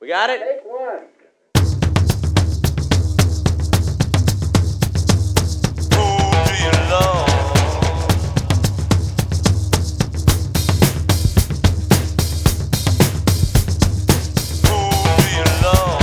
We got it? Take one. Who do you love? Who do you love?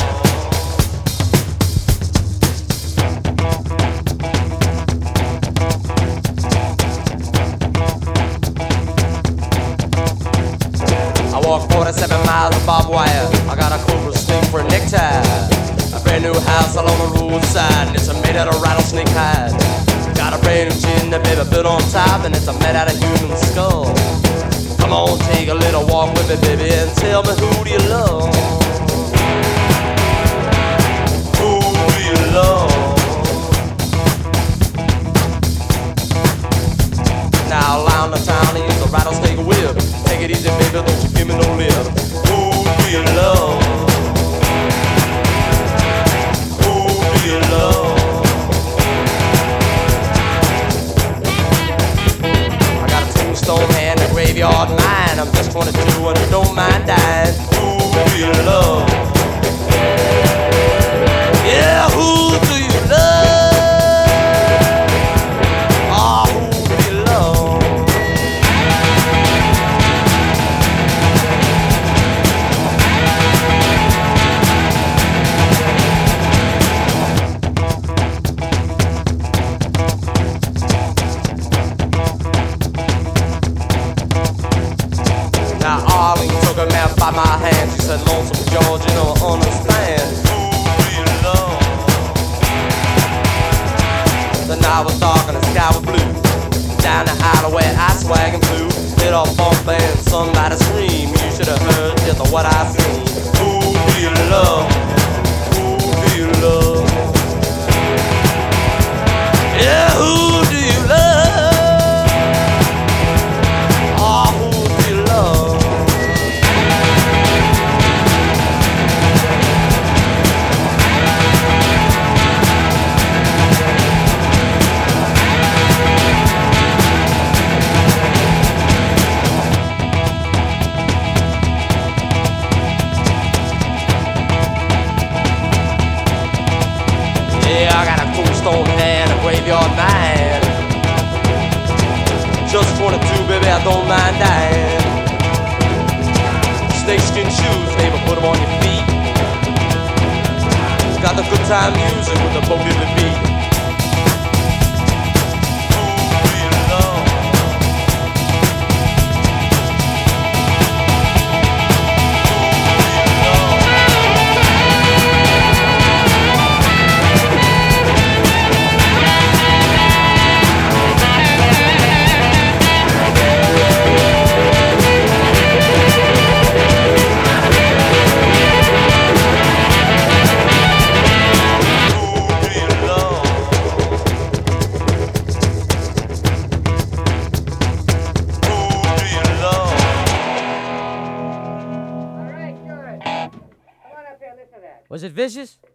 I walk 47 miles of barbed wire. I got a cobra sting for a necktie. A brand new house along the roadside, and it's made out of rattlesnake hide. Got a brand new chin that baby built on top, and it's made out of human skull. Come on, take a little walk with me, baby, and tell me, who do you love? Who do you love? Now around the town, he use a rattlesnake whip. Take it easy, baby, don't you give me no lip. Who do you love? Who do you love? I got a tombstone hand, a graveyard mind. I'm just 22 and I don't mind dying. Who do you love? Yeah, who do you love? Oh, who do you love? Now Arlene took a man by my hand. She said, Lonesome George, you don't understand. Who do you love? The night was dark and the sky was blue. Down the alleyway I swag and flew. Hit a bump and somebody scream. You should have heard just what I seen. Who do you love? Who do you love? Yeah, who do you love? Oh, who do you love? Yeah, I got a tombstone hand, a graveyard mind. Just 22, baby, I don't mind dying. Snakeskin shoes, neighbor, put them on your feet. Got the good time music with the boogie the beat. Who do you love? All right, good. Come on up here, listen to that. Was it vicious?